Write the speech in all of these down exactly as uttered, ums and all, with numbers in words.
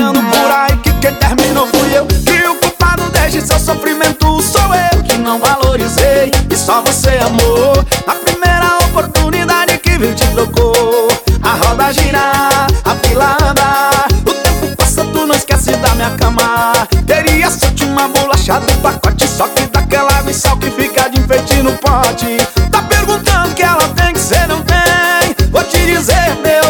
espalhando por aí que quem terminou fui eu, que o culpado deste seu sofrimento sou eu, que não valorizei e só você amou. A primeira oportunidade que viu te trocou. A roda gira, a fila anda, o tempo passa, tu não esquece da minha cama. Teria sente uma bolacha do pacote, só que daquela água e sal que fica de enfeite no pote. Tá perguntando que ela tem que cê não tem, vou te dizer, meu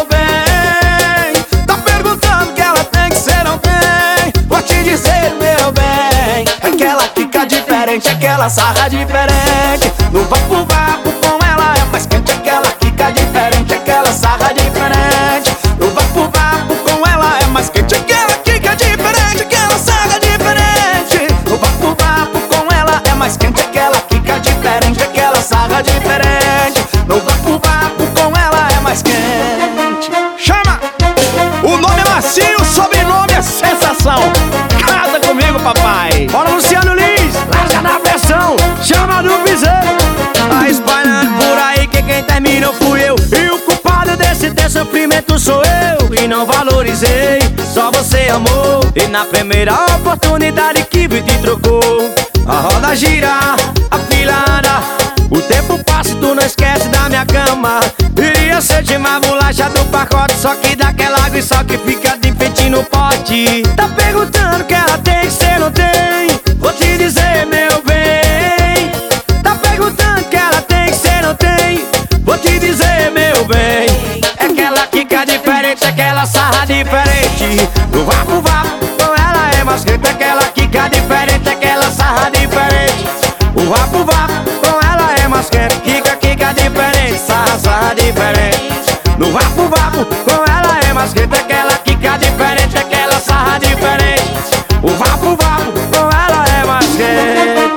bem. Tá perguntando que ela tem que cê não tem, vou te dizer, meu bem. É que ela fica diferente, é que ela sarra diferente. No vapo vapo com ela é mais quente, é que ela fica diferente, é que ela sarra diferente. No vapo vapo com ela é mais quente, é que ela fica diferente, é que ela sarra diferente. No vapo vapo com ela é mais quente, é que ela fica diferente, é que ela sarra diferente. No vapo vapo com ela é mais quente. Chama! O nome é macio, o sobrenome é sensação. Casa comigo, papai. Bora, Luciano Lins, larga na pressão, chama do piseiro. Tá espalhando por aí que quem terminou fui eu, E o culpado desse teu sofrimento sou eu, e não valorizei, só você amou. e na primeira oportunidade que vi te trocou. A roda gira, a fila anda, O tempo passa e tu não esquece da minha cama. iria ser de uma bolacha do pacote, só que daquela água e só que fica de enfeite no pote. Tá perguntando que ela tem, cê não tem, Vou te dizer, meu bem. tá perguntando que ela tem, cê não tem. Vou te dizer, meu bem. É que ela fica diferente, é que ela sarra diferente. No vapo vapo com ela é mais quente, é que ela fica diferente, é que ela sarra diferente. O vapo vapo com ela é mais quente, fica, fica diferente, sarra, sarra diferente. No vapo vapo com ela é mais quente, é que ela fica diferente, é que ela sarra diferente. O vapo vapo com ela é mais quente.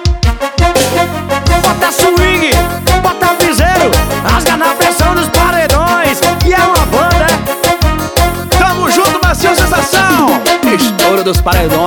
Bota swing, bota piseiro, rasga na pressão dos paredões. E é uma banda, Tamo junto, macio sensação. estouro dos paredões.